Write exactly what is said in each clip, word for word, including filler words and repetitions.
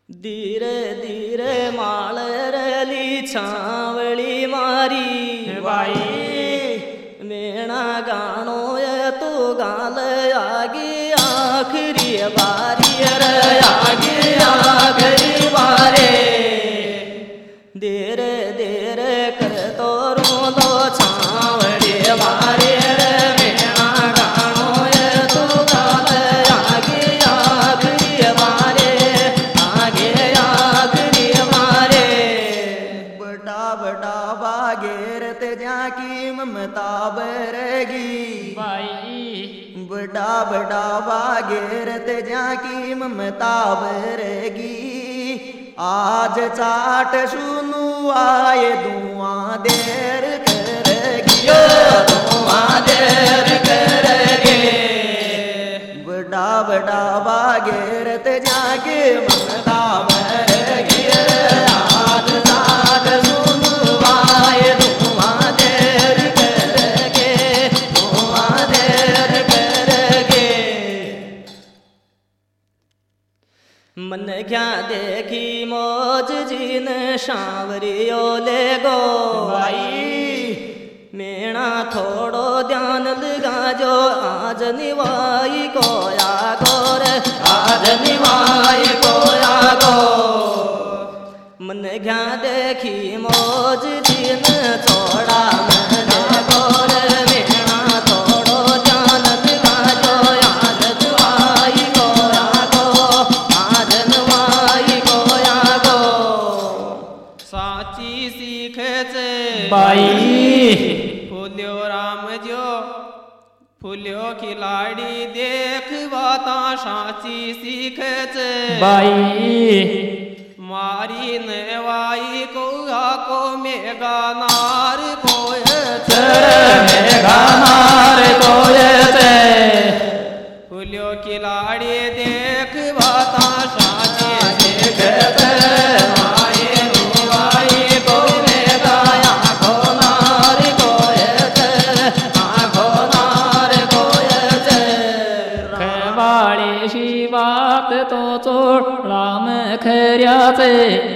धीरे धीरे माल रली छावली मारी भाई मेणा गानो ये तू गाल आगे आखिरी बारी रे आगे आखिरी बारे धीरे धीरे कर तो रोलो छावली मारी रे मेणा गानो ये तू गाल आगे आखिरी बारे आगे आखिरी बारे बड़ा बड़ा बागेर तेजा की ममता बरगी भाई बड़ा बड़ा बागेर तेजा की ममता बरगी आज चाट सुनु आए धुआं देर करेगी धुआं देर करेगी बड़ा बड़ा बागेर तेजा की ममता बरगी आज चाट सुनु आए धुआं देर करेगी धुआं देर करेगी मन क्या देखी मौज जीन सांवरियो ले गो भाई मेणा थोड़ो ध्यान लगा जो आज निवाई को आगो रे आज निवाई को आगो मन क्या देखी मौज जीन छोड़ा मन गो रे मेणा थोड़ो ध्यान लगा जो आज निवाई को आगो आज निवाई को आगो साची सीख से भाई फूल्यो राम जो फूल्यो खिलाड़ी देख बाता साची सीख से भाई मारी नेवाई को आको मेगा नार को मेघा नार कोयते फूल्यो खिलाड़ी देख बाता साची सीख कहते माये निवाई को मेघा आँखो नार कोयते आँखो नार कोयते खेवाड़ी शी बात तो चोड़ राम खैर्याते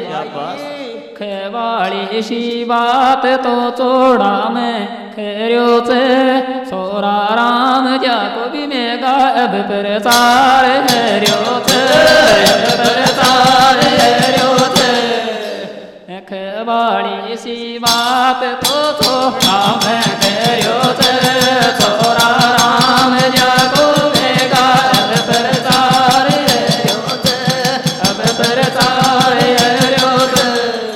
खेवाड़ी शी बात तो चोड़ा में खेर्यो से सोरा राम जाको भी मेगा अब प्रचार हेर्यो से अब प्रचार हेर्यो से खेवाड़ी शी बात तो चोड़ा में खेर्यो से सोरा राम जाको मेगा अब प्रचार हेर्यो से अब प्रचार हेर्यो से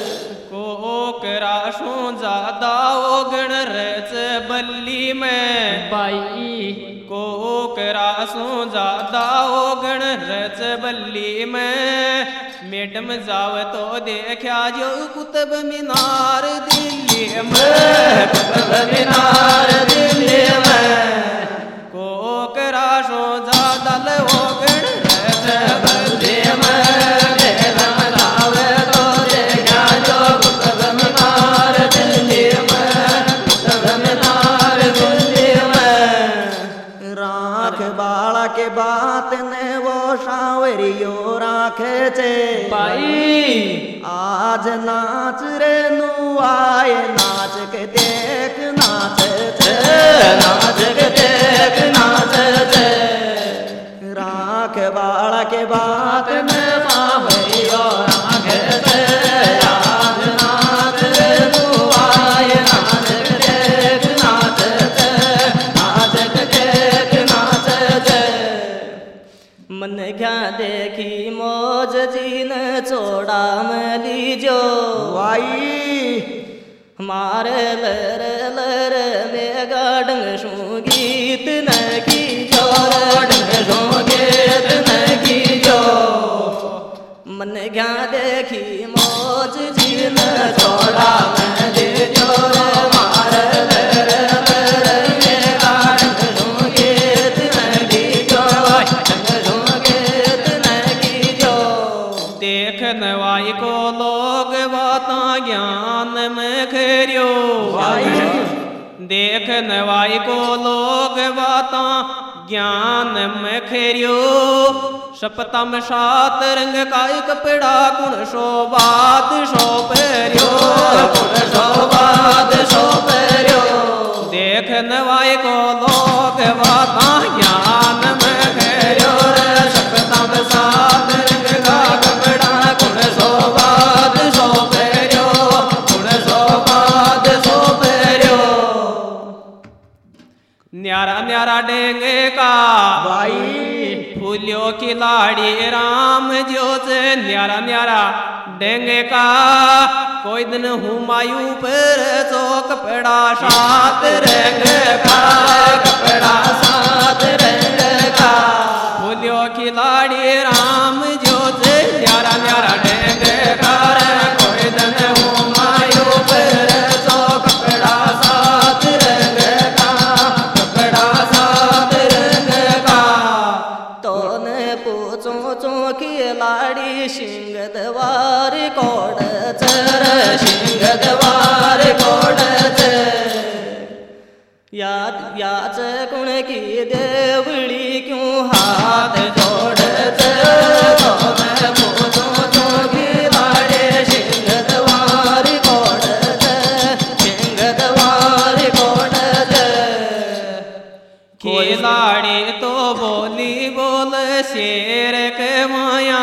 राशों ज्यादा ओगण रच बल्ली में भाई को राशों ज्यादा ओगण रच बल्ली में मैडम जाव तो देखा जो कुतुब मीनार दिल्ली में कुतुब मीनार दिल्ली में को राशों ज्यादा ओगण रच बल्ली में मैडम जाव तो देखा जो कुतुब मीनार दिल्ली में कुतुब मीनार दिल्ली में राख बाला के बात ने वो सांवरियो राखे चे भाई आज नाच रे नु आए नाच के देख नाच चे नाच के देख नाच चे राख बाला के बात में सांवरियो राखे चे आज नाच रे तू आए नाच के देख नाच चे नाच के देख नाच चे मन क्या देखी मौज जीन चोड़ा में लीजो वाई हमारे लर लर में गाडंग शू गीत न की जो डंग शू गीत न की जो मन क्या देखी मौज जीन चोड़ा में लीजो हमारे लर लर में गाडंग शू गीत न की जो डंग शू गीत न की जो देख नवाई को लोग बाता ज्ञान में खेरियो देख नवाई को लोग बाता ज्ञान में खेरियो शपतम सात रंग काय कपड़ा गुण शोभात शो पेरियो गुण शोभात शो पेरियो देख नवाय को लोग वाता ज्ञान में खेरियो शपतम सात रंग का कपड़ा गुण शोभात शो पेरियो गुण शोभात शो पेरियो न्यारा न्यारा डेंगे का भाई फूलियों की लाड़ी राम ज्योत न्यारा न्यारा डेंगे का कोई दिन हुमायूं पर तो कपड़ा सात रंग का कपड़ा सात रंग का फूलियों की लाड़ी राम ज्योत न्यारा न्यारा डेंगे का कोई दिन हुमायूं पर तो कपड़ा सात रंग का कपड़ा सात रंग का तोने पूछो चौकी लाड़ी सिंह दवार कोड चर सिंह दवार कोड याद याच कुण की देवड़ी क्यों हाथ जोड़ तोने पूछो चौकी लाड़ी सिंह दवार कोड सिंह दवार कोड की लाड़ी तो बोली बोल शेर के माया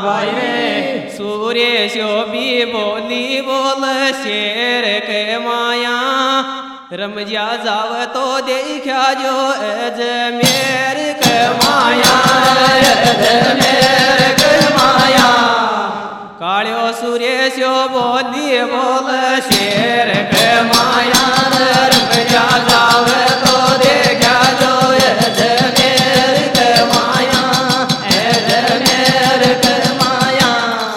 सूर्य शो भी बोली बोल शेर के माया रमजा जाव तो देखा जो अजमेर के माया अजमेर के माया कालियो सूर्य शो बोली बोल शेर के माया रमजा जाव तो देखा जो अजमेर के माया अजमेर के माया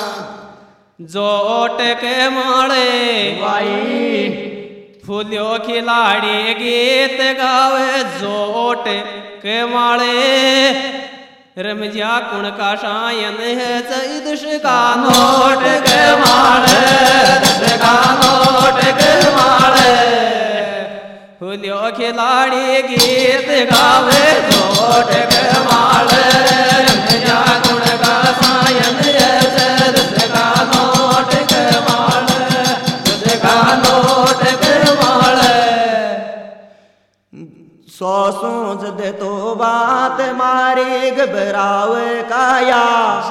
जोट के माड़े भाई फूलियों की लाड़ी गीत गावे जोट के माड़े रमजा कुण का शायन है सईद का नोट के माड़े दस का नोट के माड़े फूलियों की लाड़ी गीत गावे नोट के माड़े रमजा कुण का शायन है दस का नोट के माड़े दस का नोट के माड़े सौ सूझ दे तो बात मारी घबरावे काया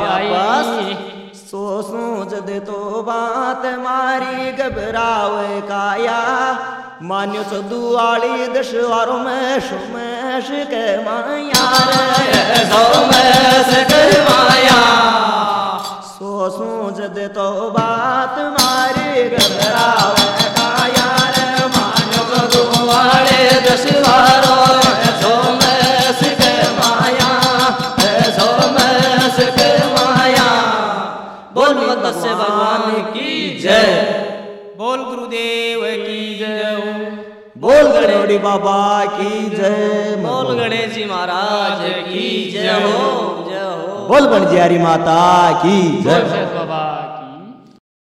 सो सूझ दे तो बात मारी घबरावे काया मान्यो तो दुआली दशवारों में सुमेश के माया सोमेश के माया सो सूझ दे तो बात मारी घबरावे काया मानो दुआले दशवारो सोमेश के माया सोमेश के माया बोल मत्स्य भगवान की जय बोल गुरुदेव की जय बोल गणोड़ी बाबा की जय बोल गणेश जी महाराज की जय हो जय हो बोल बनजियारी माता की जय बाबा